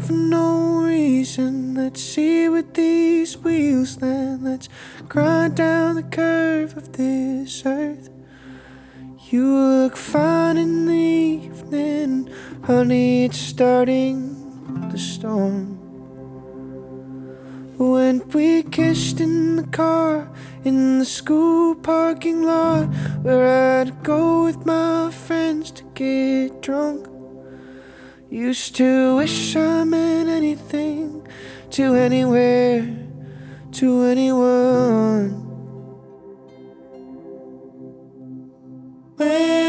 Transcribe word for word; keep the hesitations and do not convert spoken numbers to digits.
for no reason. Let's see with these wheels then. Let's grind down the curve of this earth. You look fine in the evening, honey, it's starting to storm. When we kissed in the car, in the school parking lot, where I'd go with my friends to get drunk. Used to wish I meant anything to anywhere, to anyone. When